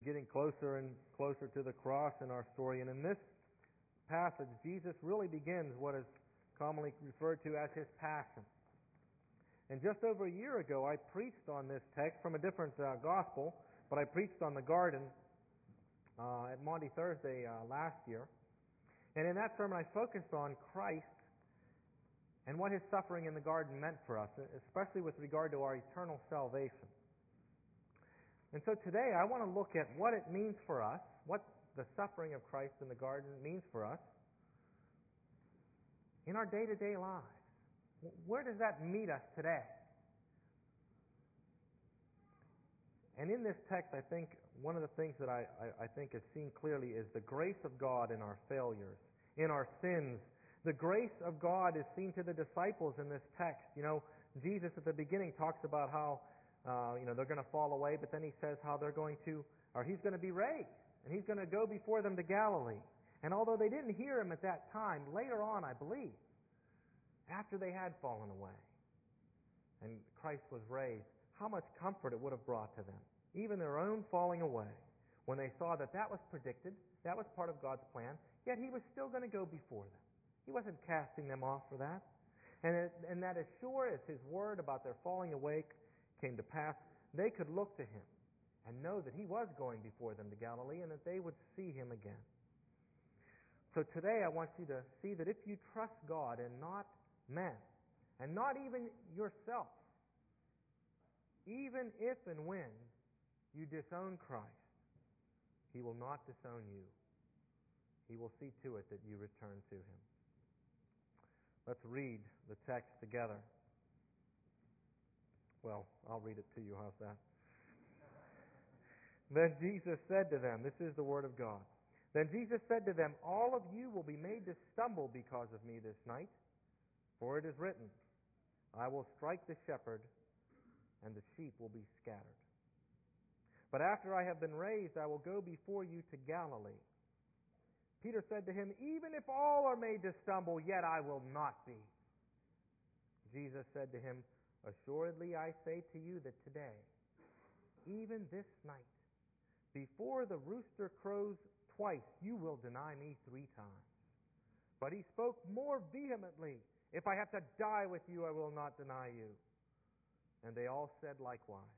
getting closer and closer to the cross in our story. And in this passage, Jesus really begins what is commonly referred to as His Passion. And just over a year ago, I preached on this text from a different gospel, but I preached on the garden at Maundy Thursday last year. And in that sermon, I focused on Christ and what His suffering in the garden meant for us, especially with regard to our eternal salvation. And so today I want to look at what it means for us, what the suffering of Christ in the garden means for us in our day-to-day lives. Where does that meet us today? And in this text, I think one of the things that I think is seen clearly is the grace of God in our failures, in our sins. The grace of God is seen to the disciples in this text. You know, Jesus at the beginning talks about how they're going to fall away, but then He says how He's going to be raised, and He's going to go before them to Galilee. And although they didn't hear Him at that time, later on, I believe, after they had fallen away and Christ was raised, how much comfort it would have brought to them, even their own falling away, when they saw that that was predicted, that was part of God's plan, yet He was still going to go before them. He wasn't casting them off for that. And that as sure as His word about their falling away came to pass, they could look to Him and know that He was going before them to Galilee and that they would see Him again. So today I want you to see that if you trust God and not men, and not even yourself, even if and when you disown Christ, He will not disown you. He will see to it that you return to Him. Let's read the text together. Well, I'll read it to you. How's that? Then Jesus said to them, this is the Word of God. Then Jesus said to them, all of you will be made to stumble because of me this night, for it is written, I will strike the shepherd, and the sheep will be scattered. But after I have been raised, I will go before you to Galilee. Peter said to Him, even if all are made to stumble, yet I will not be. Jesus said to him, assuredly I say to you that today, even this night, before the rooster crows twice, you will deny me 3 times. But he spoke more vehemently, if I have to die with you, I will not deny you. And they all said likewise.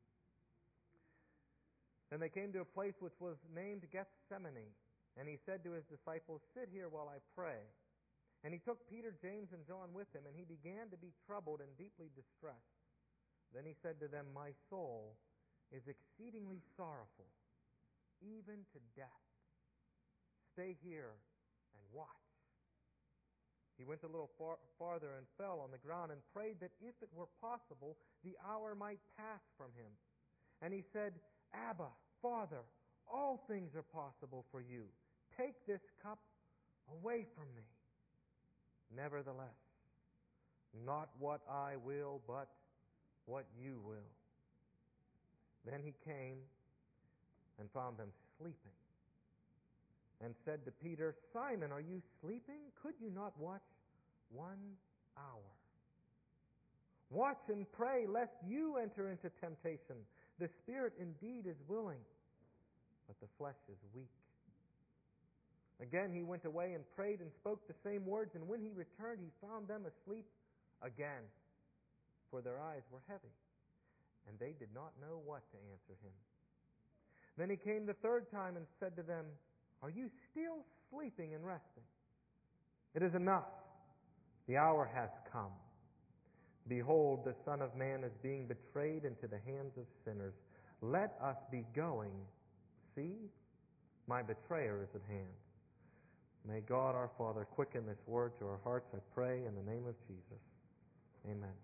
Then they came to a place which was named Gethsemane, and He said to His disciples, sit here while I pray. And He took Peter, James, and John with Him, and He began to be troubled and deeply distressed. Then He said to them, my soul is exceedingly sorrowful, even to death. Stay here and watch. He went a little farther and fell on the ground and prayed that if it were possible, the hour might pass from Him. And He said, Abba, Father, all things are possible for you. Take this cup away from me. Nevertheless, not what I will, but what you will. Then He came and found them sleeping, and said to Peter, Simon, are you sleeping? Could you not watch 1 hour? Watch and pray, lest you enter into temptation. The spirit indeed is willing, but the flesh is weak. Again He went away and prayed and spoke the same words, and when He returned, He found them asleep again, for their eyes were heavy, and they did not know what to answer Him. Then He came the 3rd time and said to them, are you still sleeping and resting? It is enough. The hour has come. Behold, the Son of Man is being betrayed into the hands of sinners. Let us be going. See, my betrayer is at hand. May God our Father quicken this word to our hearts, I pray, in the name of Jesus. Amen.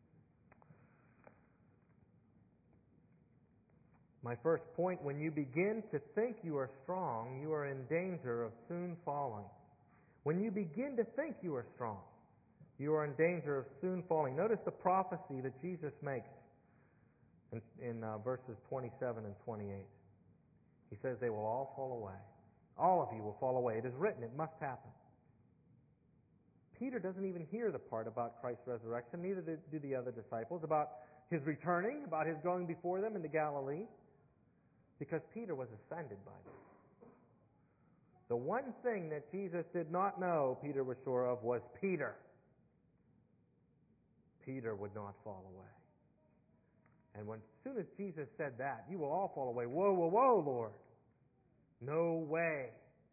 My first point, when you begin to think you are strong, you are in danger of soon falling. When you begin to think you are strong, you are in danger of soon falling. Notice the prophecy that Jesus makes in verses 27 and 28. He says they will all fall away. All of you will fall away. It is written, it must happen. Peter doesn't even hear the part about Christ's resurrection, neither do the other disciples, about His returning, about His going before them into Galilee. because Peter was offended by this. The one thing that Jesus did not know, Peter was sure of, was Peter. Peter would not fall away. And as soon as Jesus said that, you will all fall away. Whoa, whoa, whoa, Lord. No way.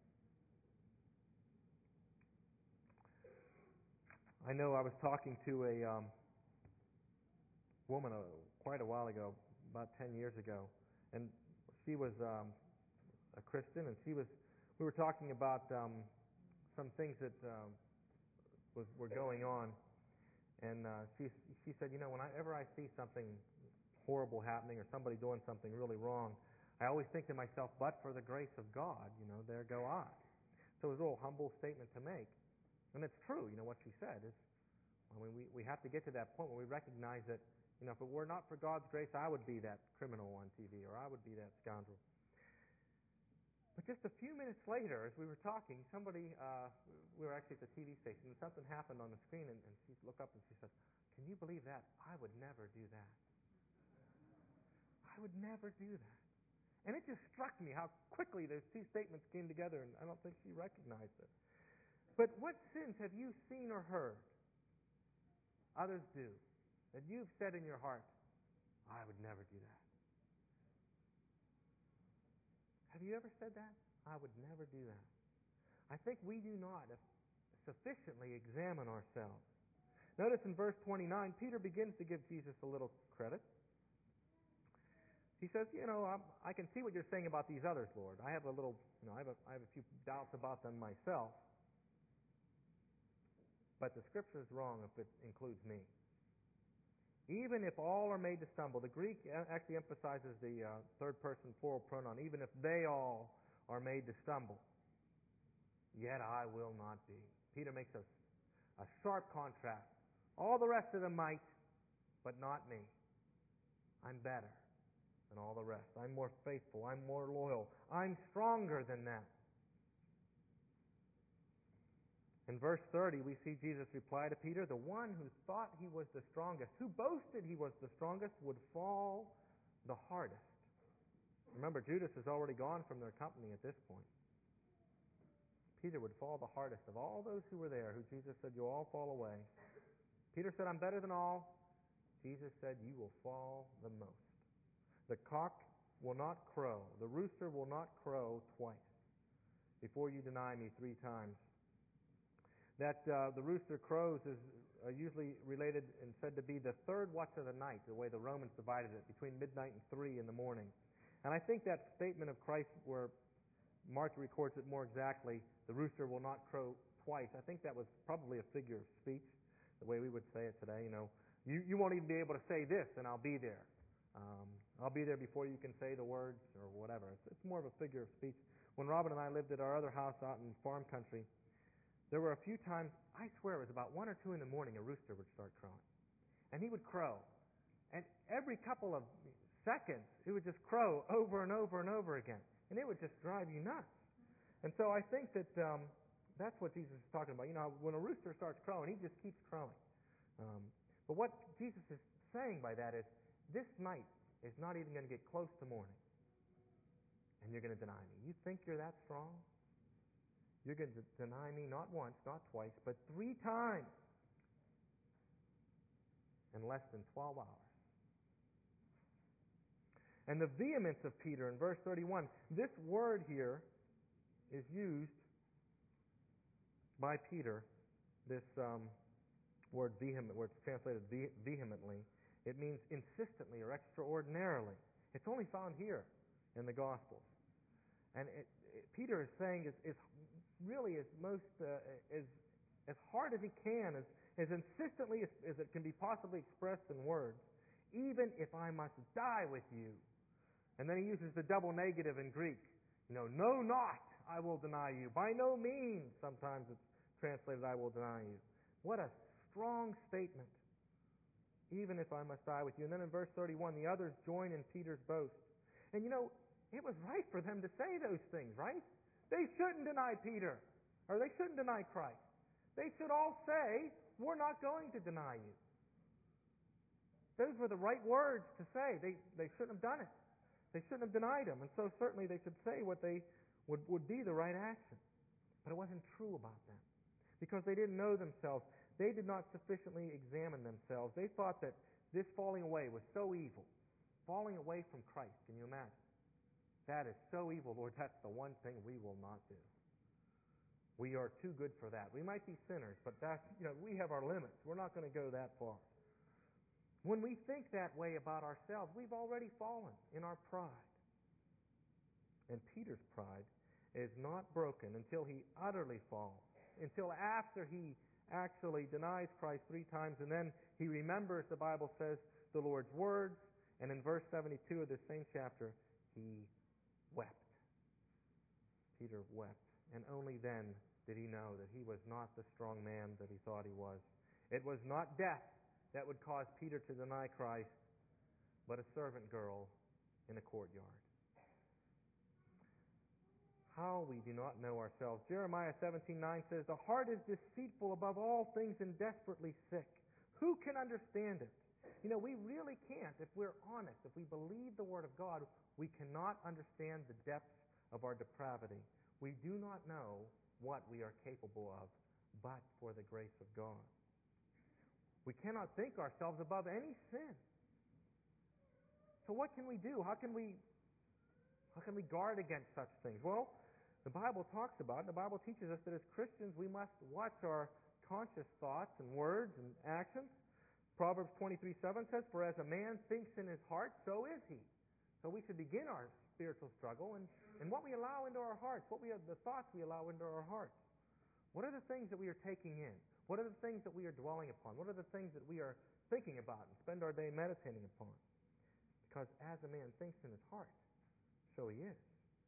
I know I was talking to a woman quite a while ago, about 10 years ago, and she was a Christian, and we were talking about some things that were going on, and she said, whenever I see something horrible happening or somebody doing something really wrong, I always think to myself, but for the grace of God, there go I. So it was a little humble statement to make. And it's true, what she said. We have to get to that point where we recognize that, if it were not for God's grace, I would be that criminal on TV, or I would be that scoundrel. But just a few minutes later, as we were talking, we were actually at the TV station, and something happened on the screen, and she looked up and she said, "Can you believe that? I would never do that. I would never do that." And it just struck me how quickly those two statements came together, and I don't think she recognized it. But what sins have you seen or heard others do that you've said in your heart, "I would never do that"? Have you ever said that? I would never do that. I think we do not sufficiently examine ourselves. Notice in verse 29, Peter begins to give Jesus a little credit. He says, I can see what you're saying about these others, Lord. I have a little, I have a few doubts about them myself. But the Scripture is wrong if it includes me. Even if all are made to stumble, the Greek actually emphasizes the third person plural pronoun, even if they all are made to stumble, yet I will not be. Peter makes a sharp contrast. All the rest of them might, but not me. I'm better than all the rest. I'm more faithful. I'm more loyal. I'm stronger than them. In verse 30, we see Jesus reply to Peter, "The one who thought he was the strongest, who boasted he was the strongest, would fall the hardest." Remember, Judas has already gone from their company at this point. Peter would fall the hardest of all those who were there, who Jesus said, "You'll all fall away." Peter said, "I'm better than all." Jesus said, "You will fall the most. The cock will not crow, the rooster will not crow twice before you deny me 3 times. That the rooster crows is usually related and said to be the third watch of the night, the way the Romans divided it, between midnight and 3 in the morning. And I think that statement of Christ, where Mark records it more exactly, the rooster will not crow twice, I think that was probably a figure of speech, the way we would say it today. You won't even be able to say this, and I'll be there. I'll be there before you can say the words or whatever. It's more of a figure of speech. When Robin and I lived at our other house out in farm country, there were a few times, I swear it was about 1 or 2 in the morning, a rooster would start crowing. And he would crow. And every couple of seconds, it would just crow over and over and over again. And it would just drive you nuts. And so I think that that's what Jesus is talking about. When a rooster starts crowing, he just keeps crowing. But what Jesus is saying by that is, this night is not even going to get close to morning. And you're going to deny me. You think you're that strong? You're going to deny me not once, not twice, but 3 times in less than 12 hours. And the vehemence of Peter in verse 31, this word here is used by Peter, this word vehement, where it's translated vehemently. It means insistently or extraordinarily. It's only found here in the Gospels. And Peter is saying is really as hard as he can, as insistently as it can be possibly expressed in words, even if I must die with you. And then he uses the double negative in Greek. No, not I will deny you. By no means, sometimes it's translated, I will deny you. What a strong statement. Even if I must die with you. And then in verse 31, the others join in Peter's boast. And it was right for them to say those things, right? They shouldn't deny Peter, or they shouldn't deny Christ. They should all say, we're not going to deny you. Those were the right words to say. They shouldn't have done it. They shouldn't have denied him, and so certainly they should say what they would be the right action. But it wasn't true about them, because they didn't know themselves. They did not sufficiently examine themselves. They thought that this falling away was so evil. Falling away from Christ, can you imagine? That is so evil, Lord. That's the one thing we will not do. We are too good for that. We might be sinners, but that's, we have our limits. We're not going to go that far. When we think that way about ourselves, we've already fallen in our pride. And Peter's pride is not broken until he utterly falls, until after he actually denies Christ 3 times, and then he remembers, the Bible says, the Lord's words, and in verse 72 of this same chapter, he wept. Peter wept, and only then did he know that he was not the strong man that he thought he was. It was not death that would cause Peter to deny Christ, but a servant girl in a courtyard. How we do not know ourselves. Jeremiah 17:9 says, "The heart is deceitful above all things and desperately sick. Who can understand it?" We really can't. If we're honest, if we believe the Word of God, we cannot understand the depths of our depravity. We do not know what we are capable of, but for the grace of God. We cannot think ourselves above any sin. So what can we do? How can we guard against such things? Well, the Bible talks about it. The Bible teaches us that as Christians we must watch our conscious thoughts and words and actions. Proverbs 23:7 says, "For as a man thinks in his heart, so is he." So we should begin our spiritual struggle and what we allow into our hearts, the thoughts we allow into our hearts. What are the things that we are taking in? What are the things that we are dwelling upon? What are the things that we are thinking about and spend our day meditating upon? Because as a man thinks in his heart, so he is.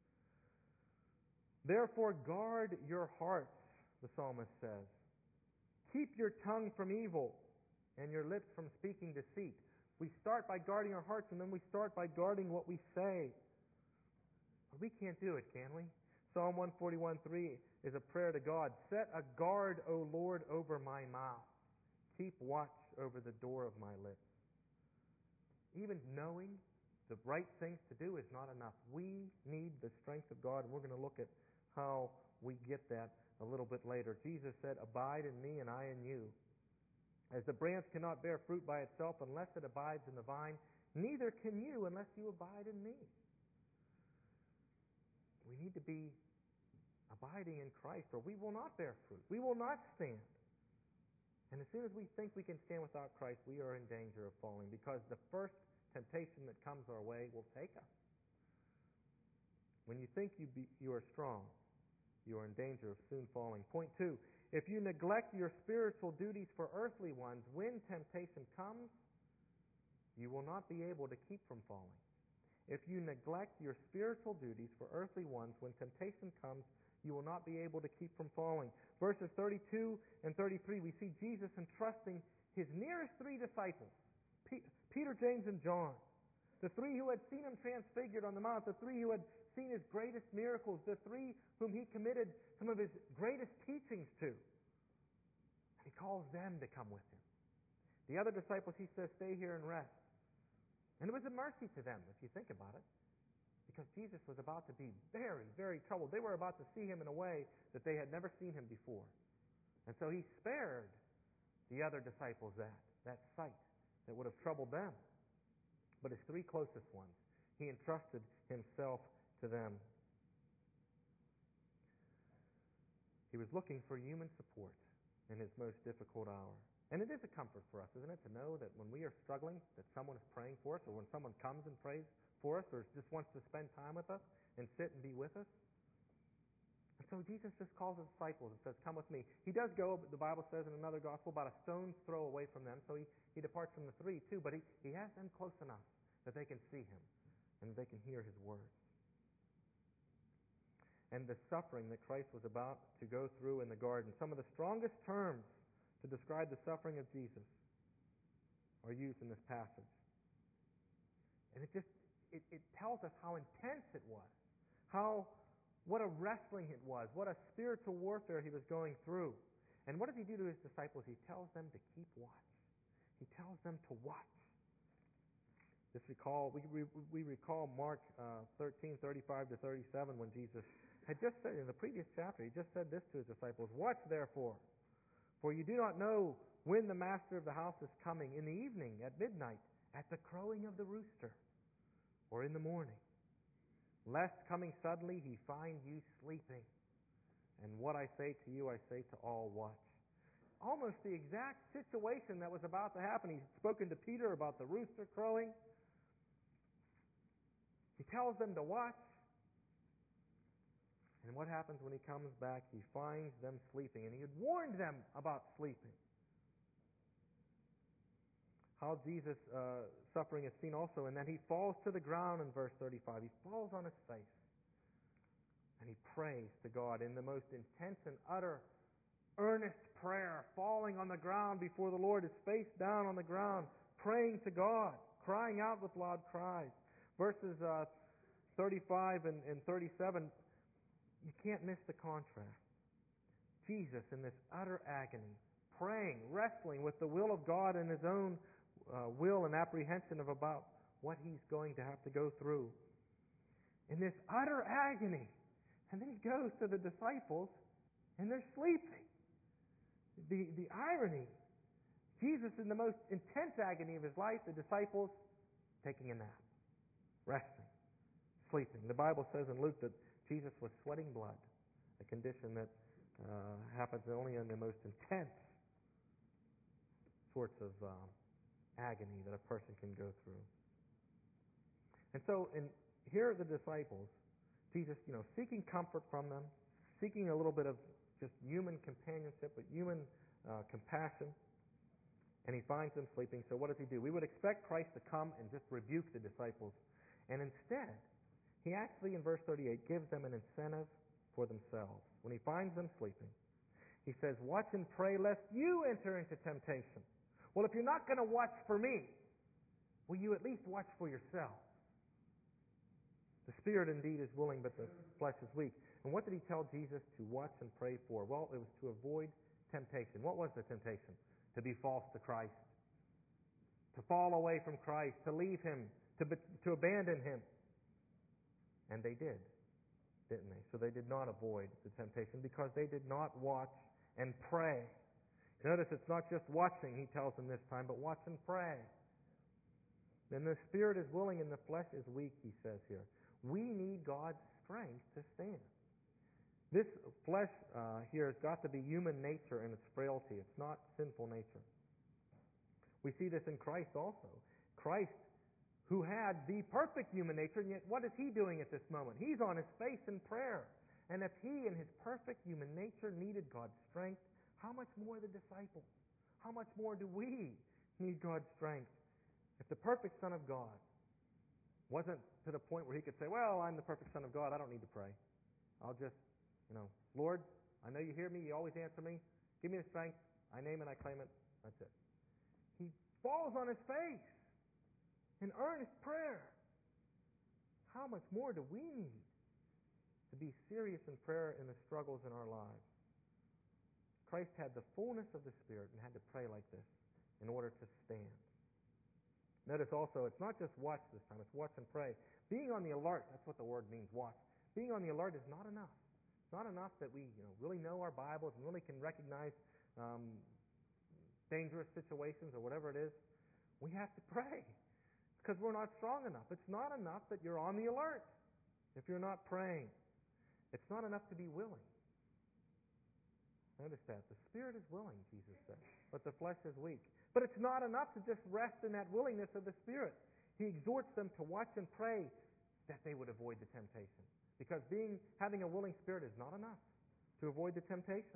Therefore guard your hearts, the psalmist says. Keep your tongue from evil and your lips from speaking deceit. We start by guarding our hearts, and then we start by guarding what we say. But we can't do it, can we? Psalm 141:3 is a prayer to God. "Set a guard, O Lord, over my mouth. Keep watch over the door of my lips." Even knowing the right things to do is not enough. We need the strength of God, and we're going to look at how we get that a little bit later. Jesus said, "Abide in me and I in you. As the branch cannot bear fruit by itself unless it abides in the vine, neither can you unless you abide in me." We need to be abiding in Christ, or we will not bear fruit. We will not stand. And as soon as we think we can stand without Christ, we are in danger of falling, because the first temptation that comes our way will take us. When you think you are strong, you are in danger of soon falling. Point 2, if you neglect your spiritual duties for earthly ones, when temptation comes, you will not be able to keep from falling. If you neglect your spiritual duties for earthly ones, when temptation comes, you will not be able to keep from falling. Verses 32 and 33, we see Jesus entrusting his nearest 3 disciples, Peter, James, and John, the 3 who had seen him transfigured on the mount, the 3 who had seen his greatest miracles, the 3 whom he committed some of his greatest teachings to. And he calls them to come with him. The other disciples, he says, "Stay here and rest." And it was a mercy to them, if you think about it, because Jesus was about to be very, very troubled. They were about to see him in a way that they had never seen him before. And so he spared the other disciples that sight that would have troubled them. But his 3 closest ones, he entrusted himself to them. He was looking for human support in his most difficult hour. And it is a comfort for us, isn't it, to know that when we are struggling, that someone is praying for us, or when someone comes and prays for us, or just wants to spend time with us and sit and be with us. And so Jesus just calls his disciples and says, "Come with me." He does go, the Bible says in another gospel, about a stone's throw away from them, so he departs from the 3 too, but he has them close enough that they can see him and they can hear his words. And the suffering that Christ was about to go through in the garden, some of the strongest terms to describe the suffering of Jesus are used in this passage. And it tells us how intense it was, what a wrestling it was, what a spiritual warfare he was going through. And what does he do to his disciples? He tells them to keep watch. He tells them to watch. Just recall, we recall Mark 13:35 to 37 when Jesus had just said in the previous chapter, he just said this to his disciples, "Watch therefore, for you do not know when the master of the house is coming, in the evening, at midnight, at the crowing of the rooster, or in the morning, lest coming suddenly he find you sleeping. And what I say to you, I say to all, watch." Almost the exact situation that was about to happen. He's spoken to Peter about the rooster crowing. He tells them to watch. And what happens when he comes back? He finds them sleeping. And he had warned them about sleeping. How Jesus' suffering is seen also in that he falls to the ground in verse 35. He falls on his face. And he prays to God in the most intense and utter earnest prayer, falling on the ground before the Lord, his face down on the ground, praying to God, crying out with loud cries. Verses 35 and 37, you can't miss the contrast. Jesus in this utter agony, praying, wrestling with the will of God and his own will and apprehension of about what he's going to have to go through. In this utter agony. And then he goes to the disciples and they're sleeping. The irony. Jesus in the most intense agony of his life, the disciples taking a nap, resting, sleeping. The Bible says in Luke that Jesus was sweating blood, a condition that happens only in the most intense sorts of agony that a person can go through. And so here are the disciples, Jesus, seeking comfort from them, seeking a little bit of just human companionship, but human compassion, and he finds them sleeping. So what does he do? We would expect Christ to come and just rebuke the disciples, and instead, he actually, in verse 38, gives them an incentive for themselves. When he finds them sleeping, he says, "Watch and pray lest you enter into temptation." Well, if you're not going to watch for me, will you at least watch for yourself? The spirit indeed is willing, but the flesh is weak. And what did he tell Jesus to watch and pray for? Well, it was to avoid temptation. What was the temptation? To be false to Christ, to fall away from Christ, to leave him, to abandon him. And they did, didn't they? So they did not avoid the temptation because they did not watch and pray. Notice it's not just watching, he tells them this time, but watch and pray. Then the spirit is willing and the flesh is weak, he says here. We need God's strength to stand. This flesh here has got to be human nature in its frailty. It's not sinful nature. We see this in Christ also. Christ, who had the perfect human nature, and yet what is he doing at this moment? He's on his face in prayer. And if he in his perfect human nature needed God's strength, how much more the disciples? How much more do we need God's strength? If the perfect Son of God wasn't to the point where he could say, "Well, I'm the perfect Son of God, I don't need to pray. I'll just, Lord, I know you hear me, you always answer me. Give me the strength. I name it, I claim it. That's it." He falls on his face in earnest prayer. How much more do we need to be serious in prayer in the struggles in our lives? Christ had the fullness of the Spirit and had to pray like this in order to stand. Notice also, it's not just watch this time, it's watch and pray. Being on the alert, that's what the word means, watch. Being on the alert is not enough. It's not enough that we really know our Bibles and really can recognize dangerous situations or whatever it is. We have to pray because we're not strong enough. It's not enough that you're on the alert if you're not praying. It's not enough to be willing. Notice that. The Spirit is willing, Jesus said, but the flesh is weak. But it's not enough to just rest in that willingness of the Spirit. He exhorts them to watch and pray that they would avoid the temptation. Because having a willing spirit is not enough to avoid the temptation.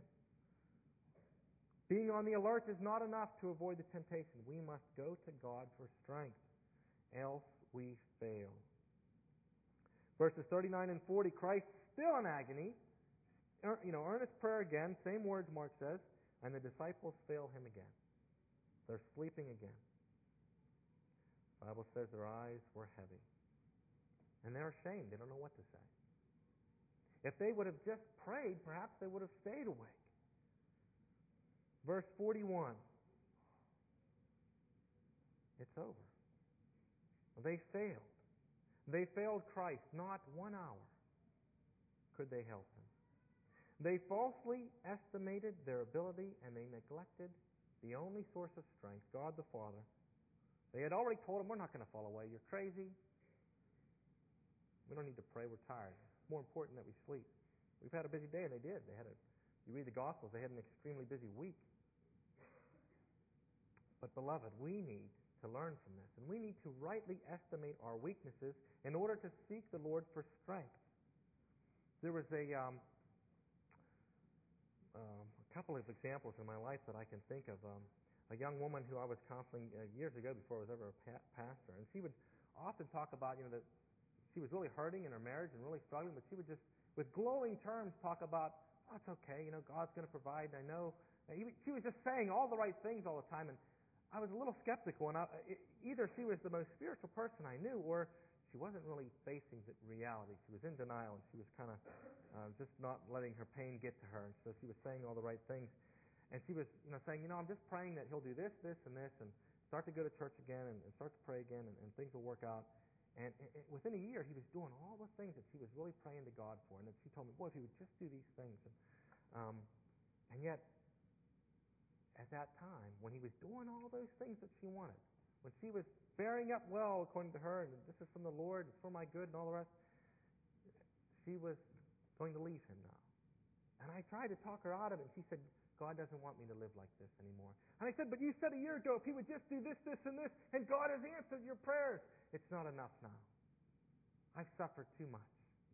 Being on the alert is not enough to avoid the temptation. We must go to God for strength, else we fail. Verses 39 and 40, Christ still in agony. Earnest prayer again, same words Mark says, and the disciples fail him again. They're sleeping again. The Bible says their eyes were heavy. And they're ashamed. They don't know what to say. If they would have just prayed, perhaps they would have stayed awake. Verse 41. It's over. They failed. They failed Christ. Not 1 hour could they help him. They falsely estimated their ability, and they neglected the only source of strength, God the Father. They had already told him, we're not going to fall away. You're crazy. We don't need to pray. We're tired. It's more important that we sleep. We've had a busy day, and they did. You read the Gospels, they had an extremely busy week. But, beloved, we need to learn from this, and we need to rightly estimate our weaknesses in order to seek the Lord for strength. There was a couple of examples in my life that I can think of. A young woman who I was counseling years ago before I was ever a pastor, and she would often talk about, that she was really hurting in her marriage and really struggling, but she would just, with glowing terms, talk about, oh, it's okay, God's going to provide, I know. She was just saying all the right things all the time, and I was a little skeptical, and either she was the most spiritual person I knew, or she wasn't really facing the reality. She was in denial, and she was kind of just not letting her pain get to her, and so she was saying all the right things. And she was, saying, I'm just praying that he'll do this, this, and this, and start to go to church again, and start to pray again, and things will work out. And within a year, he was doing all the things that she was really praying to God for, and that she told me, boy, if he would just do these things. And yet, at that time, when he was doing all those things that she wanted, when she was bearing up well, according to her, and this is from the Lord, it's for my good, and all the rest, she was going to leave him now. And I tried to talk her out of it, and she said, God doesn't want me to live like this anymore. And I said, but you said a year ago if he would just do this, this, and this, and God has answered your prayers. It's not enough now. I've suffered too much.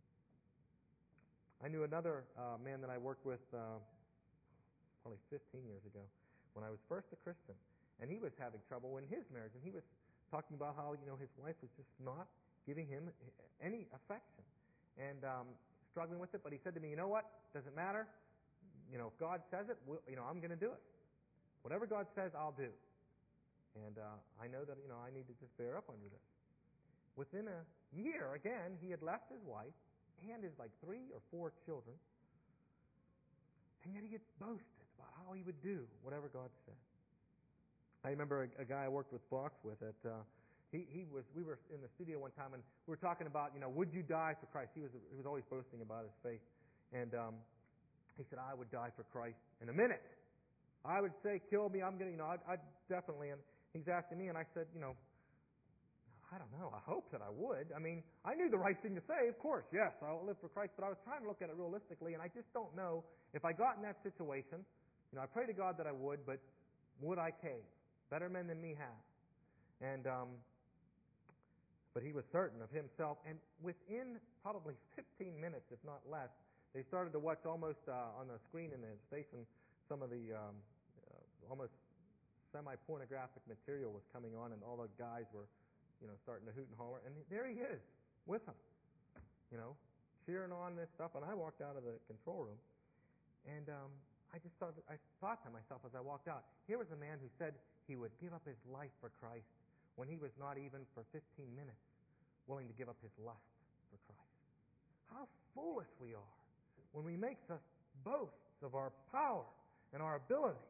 I knew another man that I worked with probably 15 years ago when I was first a Christian, and he was having trouble in his marriage, and he was talking about how his wife was just not giving him any affection, and struggling with it. But he said to me, you know what? Doesn't matter. If God says it, I'm going to do it. Whatever God says, I'll do. And I know that I need to just bear up under this. Within a year, again, he had left his wife and his 3 or 4 children, and yet he had boasted about how he would do whatever God said. I remember a guy I worked with Fox with at we were in the studio one time, and we were talking about would you die for Christ? He was always boasting about his faith, and he said, I would die for Christ in a minute. I would say, kill me. I'm going to I'd definitely. And he's asking me, and I said, I don't know. I hope that I would. I mean, I knew the right thing to say. Of course, yes, I'll live for Christ. But I was trying to look at it realistically, and I just don't know if I got in that situation. I pray to God that I would, but would I cave? Better men than me have. And but he was certain of himself. And within probably 15 minutes, if not less, they started to watch almost on the screen in the station. Some of the almost semi-pornographic material was coming on, and all the guys were starting to hoot and holler, and there he is with them, cheering on this stuff. And I walked out of the control room, and I thought to myself as I walked out, here was a man who said he would give up his life for Christ when he was not even for 15 minutes willing to give up his lust for Christ. How foolish we are when we make such boasts of our power and our ability.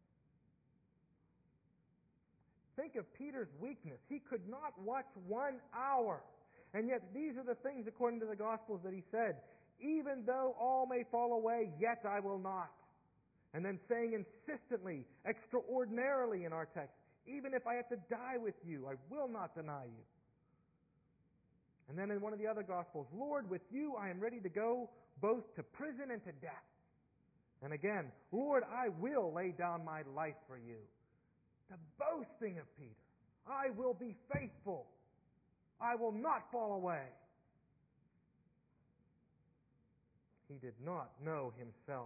Think of Peter's weakness. He could not watch 1 hour. And yet these are the things, according to the Gospels, that he said, even though all may fall away, yet I will not. And then saying insistently, extraordinarily in our text, even if I have to die with you, I will not deny you. And then in one of the other Gospels, Lord, with you I am ready to go both to prison and to death. And again, Lord, I will lay down my life for you. The boasting of Peter. I will be faithful. I will not fall away. He did not know himself.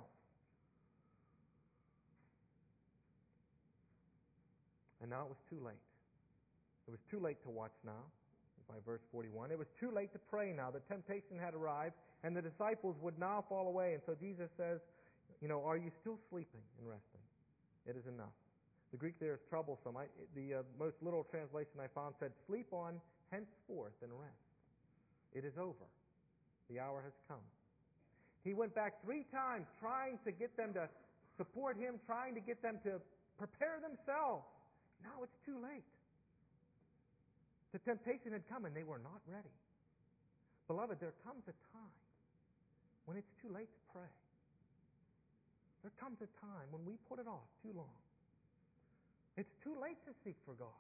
And now it was too late. It was too late to watch now, by verse 41. It was too late to pray now. The temptation had arrived, and the disciples would now fall away. And so Jesus says, are you still sleeping and resting? It is enough. The Greek there is troublesome. The most literal translation I found said, sleep on henceforth and rest. It is over. The hour has come. He went back 3 times trying to get them to support him, trying to get them to prepare themselves. Now it's too late. The temptation had come and they were not ready. Beloved, there comes a time when it's too late to pray. There comes a time when we put it off too long. It's too late to seek for God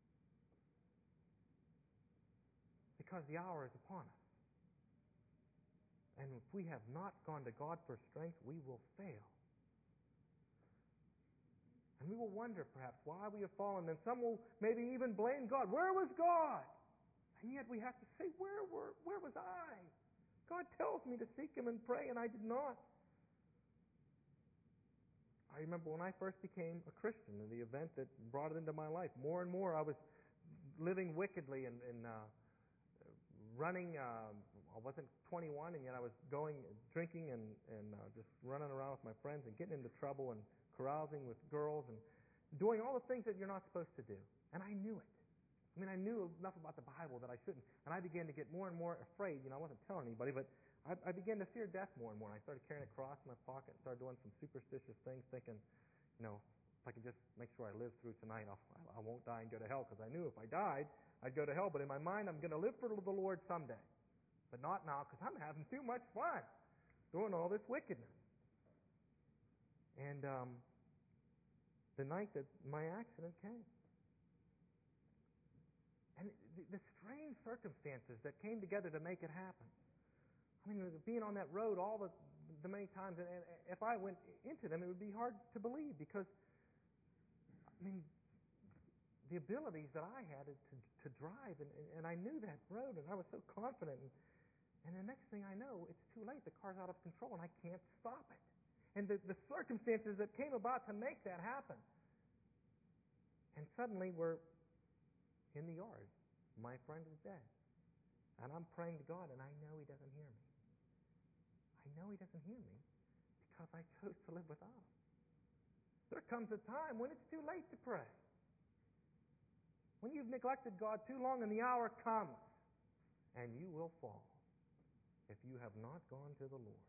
because the hour is upon us. And if we have not gone to God for strength, we will fail. And we will wonder perhaps why we have fallen. And some will maybe even blame God. Where was God? And yet we have to say, where was I? God tells me to seek Him and pray, and I did not. I remember when I first became a Christian, and the event that brought it into my life. More and more I was living wickedly and running. I wasn't 21, and yet I was drinking and just running around with my friends and getting into trouble and carousing with girls and doing all the things that you're not supposed to do. And I knew it. I mean, I knew enough about the Bible that I shouldn't. And I began to get more and more afraid. I wasn't telling anybody, but I began to fear death more and more. And I started carrying a cross in my pocket and started doing some superstitious things, thinking, if I can just make sure I live through tonight, I won't die and go to hell, because I knew if I died, I'd go to hell. But in my mind, I'm going to live for the Lord someday. But not now, because I'm having too much fun doing all this wickedness. And the night that my accident came, and the strange circumstances that came together to make it happen. I mean, being on that road all the many times, and if I went into them, it would be hard to believe, because, I mean, the abilities that I had to drive, and I knew that road, and I was so confident, and the next thing I know, it's too late. The car's out of control, and I can't stop it. And the circumstances that came about to make that happen. And suddenly we're in the yard. My friend is dead. And I'm praying to God, and I know He doesn't hear me. I know He doesn't hear me because I chose to live without Him. There comes a time when it's too late to pray. When you've neglected God too long, and the hour comes, and you will fall if you have not gone to the Lord.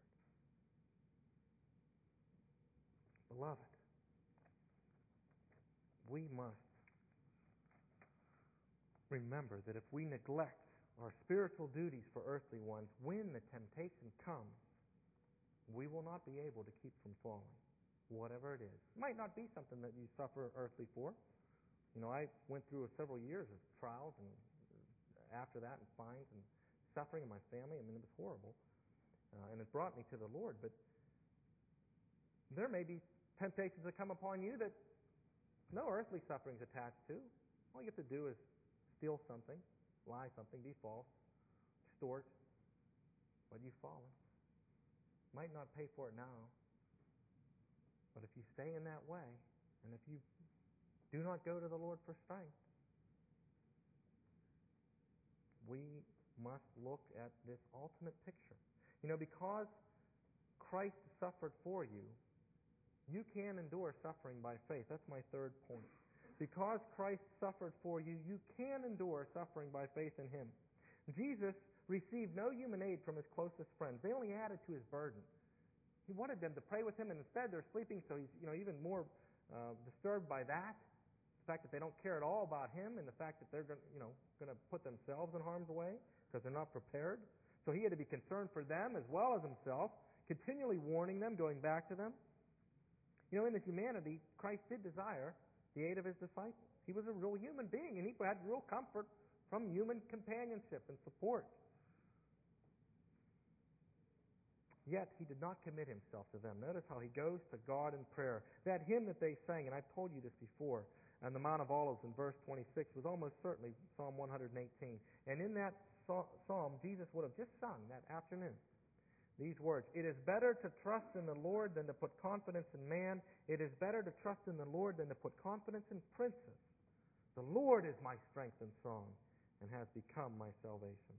Beloved, we must remember that if we neglect our spiritual duties for earthly ones, when the temptation comes, we will not be able to keep from falling, whatever it is. It might not be something that you suffer earthly for. I went through several years of trials, and after that, and fines and suffering in my family. I mean, it was horrible. And it brought me to the Lord. But there may be temptations that come upon you that no earthly suffering is attached to. All you have to do is steal something, lie something, be false, extort, but you've fallen. Might not pay for it now, but if you stay in that way, and if you do not go to the Lord for strength, we must look at this ultimate picture. Because Christ suffered for you, you can endure suffering by faith. That's my third point. Because Christ suffered for you, you can endure suffering by faith in Him. Jesus received no human aid from His closest friends. They only added to His burden. He wanted them to pray with Him, and instead they're sleeping, so He's even more disturbed by that. The fact that they don't care at all about Him, and the fact that they're going to put themselves in harm's way because they're not prepared. So He had to be concerned for them as well as Himself, continually warning them, going back to them. In His humanity, Christ did desire the aid of His disciples. He was a real human being, and He had real comfort from human companionship and support. Yet He did not commit Himself to them. Notice how He goes to God in prayer. That hymn that they sang, and I've told you this before, on the Mount of Olives in verse 26, was almost certainly Psalm 118. And in that psalm, Jesus would have just sung that afternoon these words: "It is better to trust in the Lord than to put confidence in man. It is better to trust in the Lord than to put confidence in princes. The Lord is my strength and song, and has become my salvation."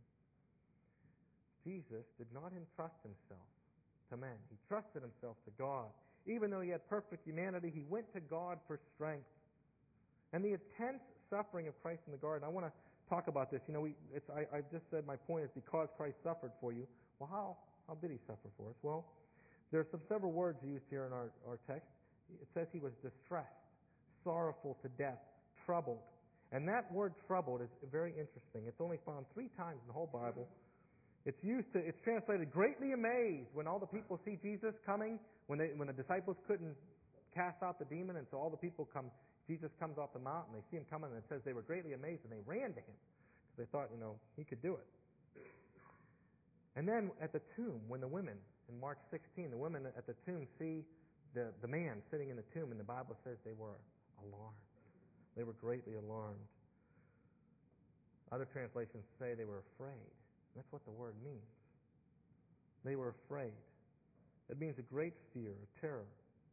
Jesus did not entrust Himself to men. He trusted Himself to God. Even though He had perfect humanity, He went to God for strength. And the intense suffering of Christ in the garden, I want to talk about this. I've just said my point is because Christ suffered for you. Well, how did He suffer for us? Well, there are several words used here in our text. It says He was distressed, sorrowful to death, troubled. And that word troubled is very interesting. It's only found 3 times in the whole Bible. It's translated greatly amazed when all the people see Jesus coming, when the disciples couldn't cast out the demon, and so all the people come, Jesus comes off the mountain, they see him coming, and it says they were greatly amazed, and they ran to him, because they thought, he could do it. And then at the tomb, when the women, in Mark 16, the women at the tomb see the man sitting in the tomb, and the Bible says they were alarmed. They were greatly alarmed. Other translations say they were afraid. That's what the word means. They were afraid. It means a great fear, a terror.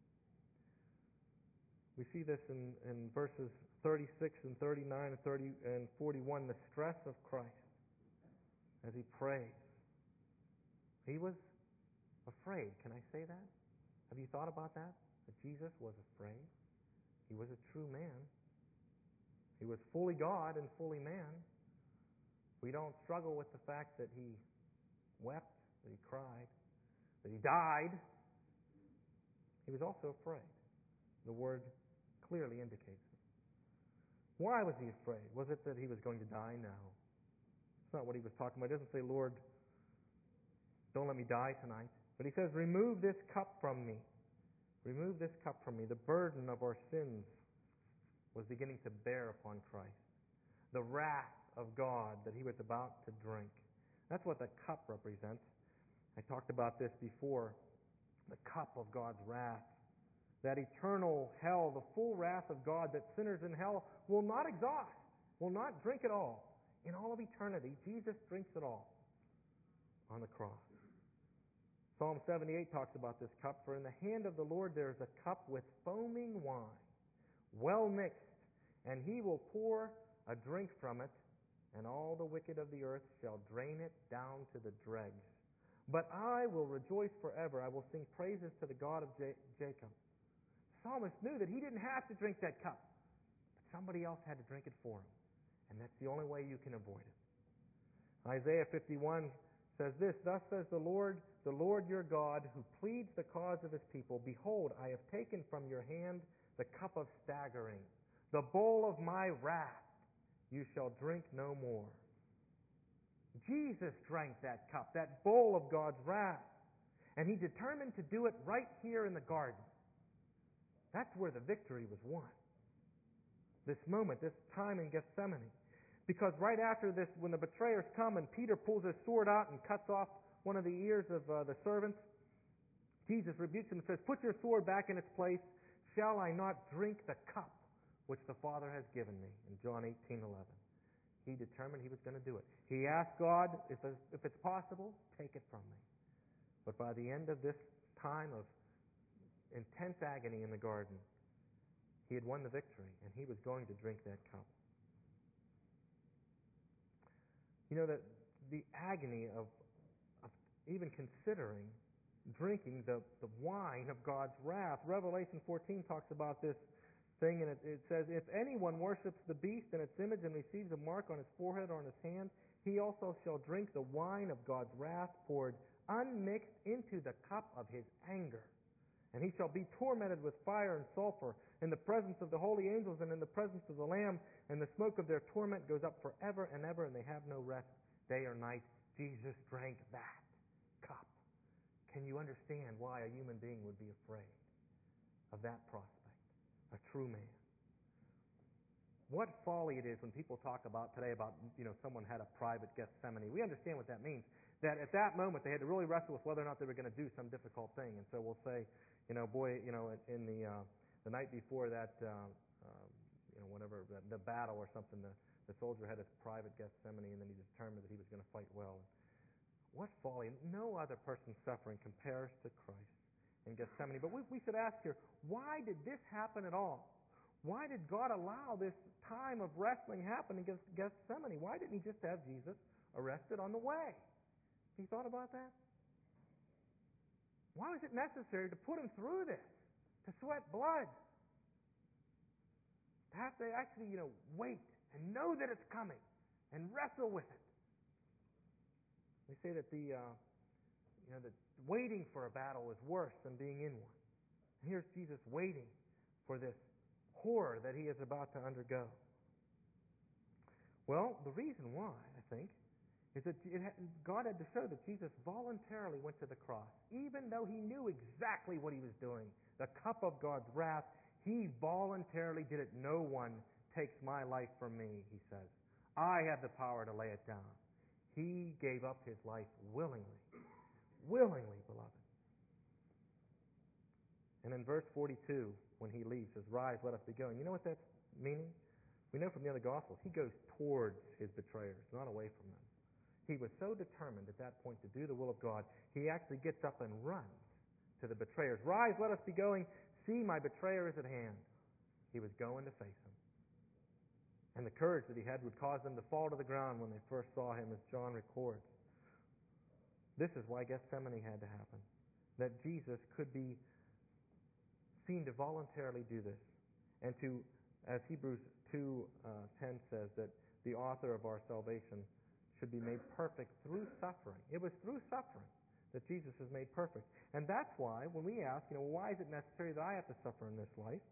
We see this in verses 36 and 39 and 30 and 41, the stress of Christ as he prays. He was afraid. Can I say that? Have you thought about that? That Jesus was afraid. He was a true man. He was fully God and fully man. We don't struggle with the fact that he wept, that he cried, that he died. He was also afraid. The word clearly indicates it. Why was he afraid? Was it that he was going to die? No. It's not what he was talking about. He doesn't say, Lord, don't let me die tonight. But he says, remove this cup from me. Remove this cup from me. The burden of our sins was beginning to bear upon Christ. The wrath of God that he was about to drink. That's what the cup represents. I talked about this before. The cup of God's wrath. That eternal hell, the full wrath of God that sinners in hell will not exhaust, will not drink it all. In all of eternity, Jesus drinks it all on the cross. Psalm 78 talks about this cup. For in the hand of the Lord there is a cup with foaming wine, well mixed, and he will pour a drink from it, and all the wicked of the earth shall drain it down to the dregs. But I will rejoice forever. I will sing praises to the God of Jacob. The psalmist knew that he didn't have to drink that cup, but somebody else had to drink it for him. And that's the only way you can avoid it. Isaiah 51 says this, Thus says the Lord your God, who pleads the cause of his people, Behold, I have taken from your hand the cup of staggering, the bowl of my wrath. You shall drink no more. Jesus drank that cup, that bowl of God's wrath. And he determined to do it right here in the garden. That's where the victory was won. This moment, this time in Gethsemane. Because right after this, when the betrayers come and Peter pulls his sword out and cuts off one of the ears of the servants, Jesus rebukes him and says, Put your sword back in its place. Shall I not drink the cup which the Father has given me? In John 18:11. He determined he was going to do it. He asked God, if it's possible, take it from me. But by the end of this time of intense agony in the garden, he had won the victory, and he was going to drink that cup. You know, that the agony of even considering drinking the wine of God's wrath. Revelation 14 talks about this thing, and it says, If anyone worships the beast and its image and receives a mark on his forehead or on his hand, he also shall drink the wine of God's wrath poured unmixed into the cup of his anger. And he shall be tormented with fire and sulfur in the presence of the holy angels and in the presence of the Lamb, and the smoke of their torment goes up forever and ever, and they have no rest day or night. Jesus drank that cup. Can you understand why a human being would be afraid of that prospect? A true man. What folly it is when people talk about today about, someone had a private Gethsemane. We understand what that means. That at that moment they had to really wrestle with whether or not they were going to do some difficult thing. And so we'll say, in the night before that, whatever, the battle or something, the soldier had his private Gethsemane, and then he determined that he was going to fight well. What folly. No other person's suffering compares to Christ in Gethsemane. But we should ask here, why did this happen at all? Why did God allow this time of wrestling happen in Gethsemane? Why didn't he just have Jesus arrested on the way? Have you thought about that? Why was it necessary to put him through this? To sweat blood? To have to actually, wait and know that it's coming and wrestle with it. We say that that waiting for a battle is worse than being in one. And here's Jesus waiting for this horror that he is about to undergo. Well, the reason why, I think, is that God had to show that Jesus voluntarily went to the cross. Even though he knew exactly what he was doing, the cup of God's wrath, he voluntarily did it. No one takes my life from me, he says. I have the power to lay it down. He gave up his life willingly. Willingly, beloved. And in verse 42, when he leaves, says, "Rise, let us be going." You know what that's meaning? We know from the other Gospels, he goes towards his betrayers, not away from them. He was so determined at that point to do the will of God, he actually gets up and runs to the betrayers. "Rise, let us be going. See, my betrayer is at hand." He was going to face him. And the courage that he had would cause them to fall to the ground when they first saw him, as John records. This is why Gethsemane had to happen, that Jesus could be seen to voluntarily do this, and to, as Hebrews 2:10 says, that the author of our salvation should be made perfect through suffering. It was through suffering that Jesus is made perfect. And that's why, when we ask, why is it necessary that I have to suffer in this life?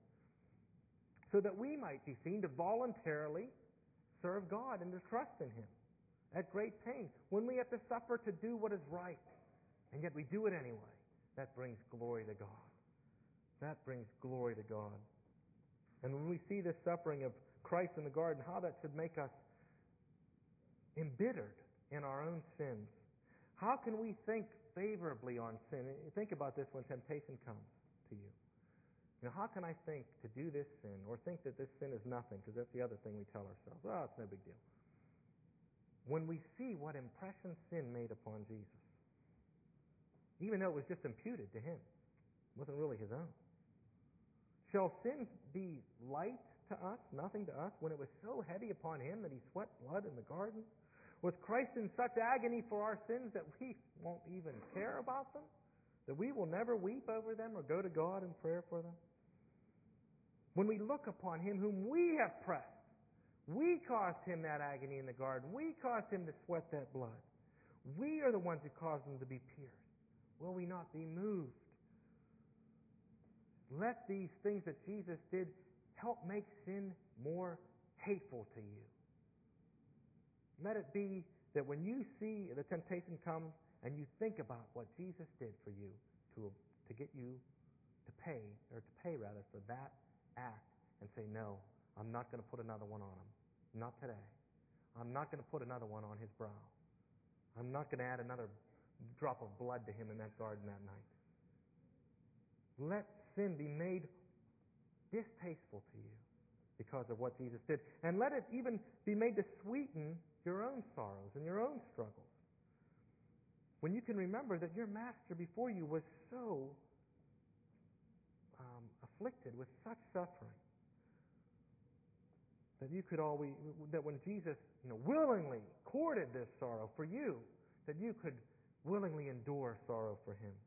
So that we might be seen to voluntarily serve God and to trust in him at great pain. When we have to suffer to do what is right, and yet we do it anyway, that brings glory to God. That brings glory to God. And when we see this suffering of Christ in the garden, how that should make us embittered in our own sins. How can we think favorably on sin? Think about this when temptation comes to you. How can I think to do this sin, or think that this sin is nothing? Because that's the other thing we tell ourselves. Oh, it's no big deal. When we see what impression sin made upon Jesus, even though it was just imputed to him, it wasn't really his own. Shall sin be light to us, nothing to us, when it was so heavy upon him that he sweat blood in the garden? Was Christ in such agony for our sins that we won't even care about them? That we will never weep over them or go to God in prayer for them? When we look upon him whom we have pressed, we caused him that agony in the garden. We caused him to sweat that blood. We are the ones who caused him to be pierced. Will we not be moved? Let these things that Jesus did help make sin more hateful to you. Let it be that when you see the temptation come and you think about what Jesus did for you to get you to pay for that act, and say, no, I'm not going to put another one on him. Not today. I'm not going to put another one on his brow. I'm not going to add another drop of blood to him in that garden that night. Let sin be made distasteful to you because of what Jesus did. And let it even be made to sweeten your own sorrows and your own struggles. When you can remember that your master before you was so afflicted with such suffering that you could always, that when Jesus willingly courted this sorrow for you, that you could willingly endure sorrow for him.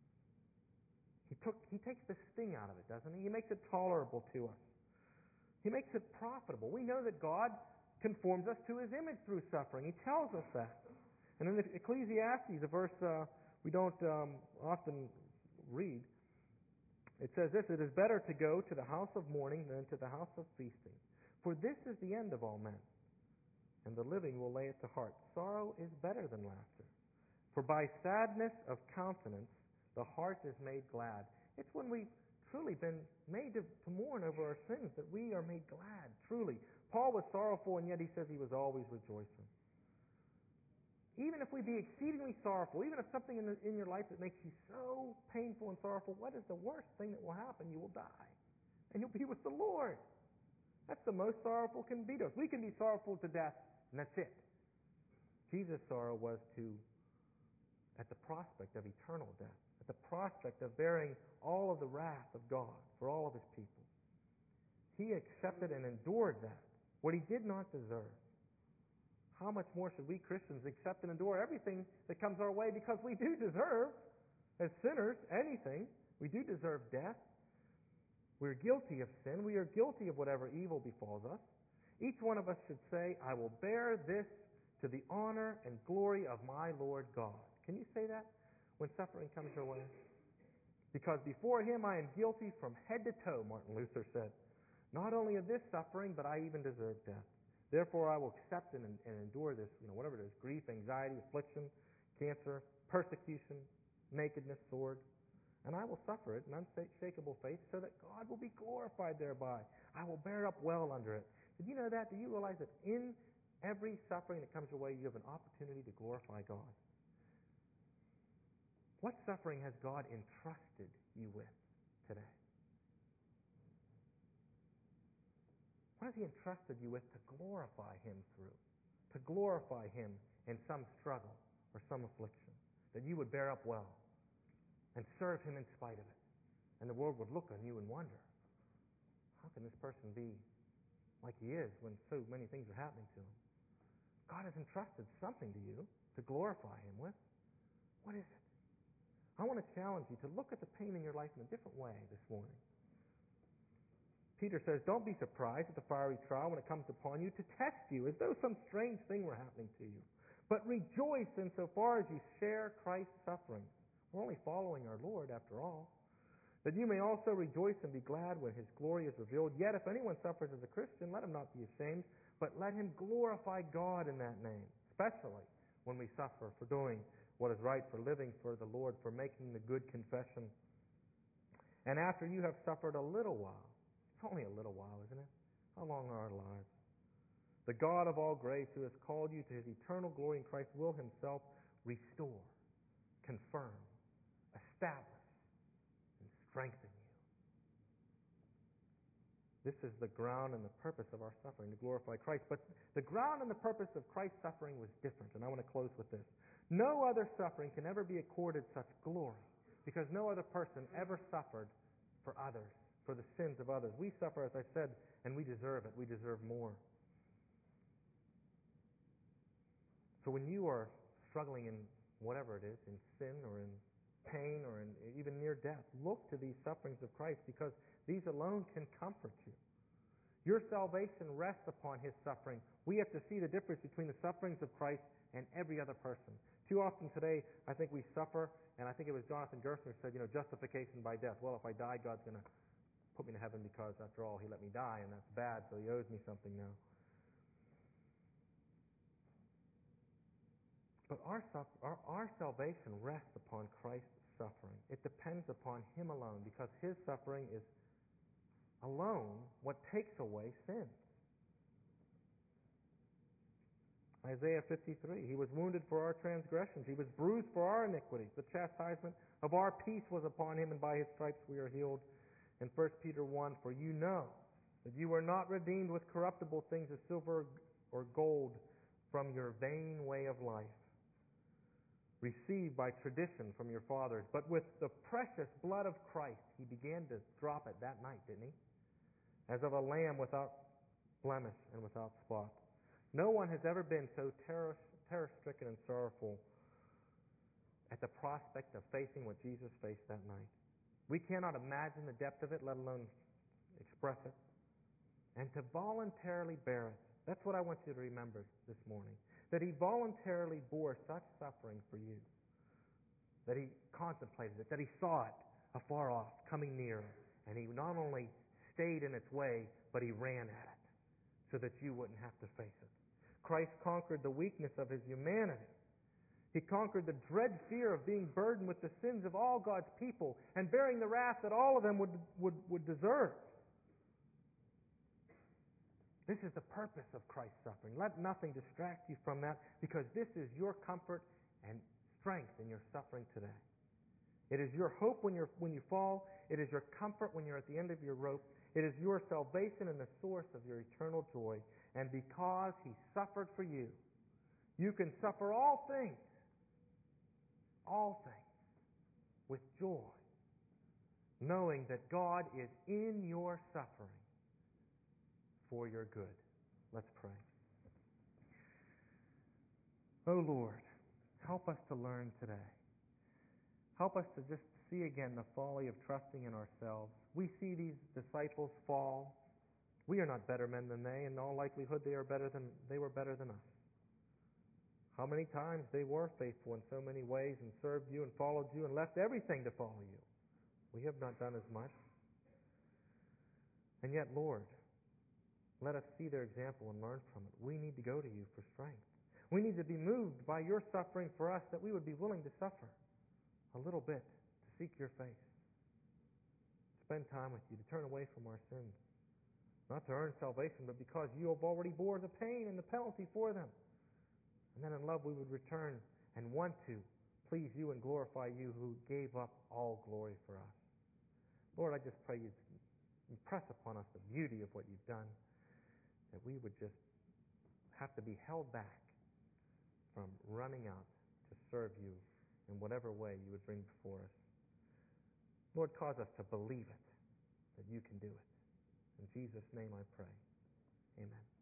He takes the sting out of it, doesn't he? He makes it tolerable to us. He makes it profitable. We know that God conforms us to his image through suffering. He tells us that. And in Ecclesiastes, a verse we don't often read, it says this: "It is better to go to the house of mourning than to the house of feasting. For this is the end of all men, and the living will lay it to heart. Sorrow is better than laughter. For by sadness of countenance the heart is made glad." It's when we've truly been made to mourn over our sins that we are made glad, truly. Paul was sorrowful, and yet he says he was always rejoicing. Even if we be exceedingly sorrowful, even if something in your life that makes you so painful and sorrowful, what is the worst thing that will happen? You will die, and you'll be with the Lord. That's the most sorrowful can be to us. We can be sorrowful to death, and that's it. Jesus' sorrow was at the prospect of eternal death, at the prospect of bearing all of the wrath of God for all of his people. He accepted and endured that, what he did not deserve. How much more should we Christians accept and endure everything that comes our way, because we do deserve, as sinners, anything. We do deserve death. We're guilty of sin. We are guilty of whatever evil befalls us. Each one of us should say, "I will bear this to the honor and glory of my Lord God." Can you say that when suffering comes your way? "Because before him I am guilty from head to toe," Martin Luther said. "Not only of this suffering, but I even deserve death. Therefore I will accept and endure this, whatever it is, grief, anxiety, affliction, cancer, persecution, nakedness, sword. And I will suffer it in unshakable faith so that God will be glorified thereby. I will bear up well under it. Did you know that? Do you realize that in every suffering that comes your way, you have an opportunity to glorify God? What suffering has God entrusted you with today? What has He entrusted you with to glorify Him through? To glorify Him in some struggle or some affliction? That you would bear up well and serve Him in spite of it. And the world would look on you and wonder, how can this person be like he is when so many things are happening to him? God has entrusted something to you to glorify Him with. What is it? I want to challenge you to look at the pain in your life in a different way this morning. Peter says, don't be surprised at the fiery trial when it comes upon you to test you as though some strange thing were happening to you. But rejoice insofar as you share Christ's sufferings. We're only following our Lord after all. That you may also rejoice and be glad when His glory is revealed. Yet if anyone suffers as a Christian, let him not be ashamed, but let him glorify God in that name, especially when we suffer for doing what is right, for living for the Lord, for making the good confession. And after you have suffered a little while, it's only a little while, isn't it? How long are our lives? The God of all grace, who has called you to His eternal glory in Christ, will Himself restore, confirm, establish, and strengthen you. This is the ground and the purpose of our suffering, to glorify Christ. But the ground and the purpose of Christ's suffering was different, and I want to close with this. No other suffering can ever be accorded such glory, because no other person ever suffered for others, for the sins of others. We suffer, as I said, and we deserve it. We deserve more. So when you are struggling in whatever it is, in sin or in pain or in even near death, look to these sufferings of Christ, because these alone can comfort you. Your salvation rests upon His suffering. We have to see the difference between the sufferings of Christ and every other person. Too often today, I think we suffer, and I think it was Jonathan Gerstner said, justification by death. Well, if I die, God's going to put me to heaven because, after all, He let me die, and that's bad, so He owes me something now. But our salvation rests upon Christ's suffering. It depends upon Him alone, because His suffering is alone what takes away sin. Isaiah 53, He was wounded for our transgressions. He was bruised for our iniquities. The chastisement of our peace was upon Him, and by His stripes we are healed. In 1 Peter 1, for you know that you were not redeemed with corruptible things as silver or gold from your vain way of life, received by tradition from your fathers, but with the precious blood of Christ. He began to drop it that night, didn't He? As of a lamb without blemish and without spot. No one has ever been so terror-stricken and sorrowful at the prospect of facing what Jesus faced that night. We cannot imagine the depth of it, let alone express it. And to voluntarily bear it. That's what I want you to remember this morning. That He voluntarily bore such suffering for you. That He contemplated it. That He saw it afar off, coming near. And He not only stayed in its way, but He ran at it, so that you wouldn't have to face it. Christ conquered the weakness of His humanity. He conquered the dread fear of being burdened with the sins of all God's people and bearing the wrath that all of them would deserve. This is the purpose of Christ's suffering. Let nothing distract you from that, because this is your comfort and strength in your suffering today. It is your hope when you fall. It is your comfort when you're at the end of your rope. It is your salvation and the source of your eternal joy. And because He suffered for you, you can suffer all things, with joy, knowing that God is in your suffering for your good. Let's pray. Oh Lord, help us to learn today. Help us to just see again the folly of trusting in ourselves. We see these disciples fall. We are not better men than they. In all likelihood, they were better than us. How many times they were faithful in so many ways and served you and followed you and left everything to follow you. We have not done as much. And yet, Lord, Let us see their example and learn from it. We need to go to you for strength. We need to be moved by your suffering for us, that we would be willing to suffer a little bit to seek your face. Spend time with you, to turn away from our sins. Not to earn salvation, but because you have already bore the pain and the penalty for them. And then in love we would return and want to please you and glorify you, who gave up all glory for us. Lord, I just pray you impress upon us the beauty of what you've done, that we would just have to be held back from running out to serve you in whatever way you would bring before us. Lord, cause us to believe it, that you can do it. In Jesus' name I pray. Amen.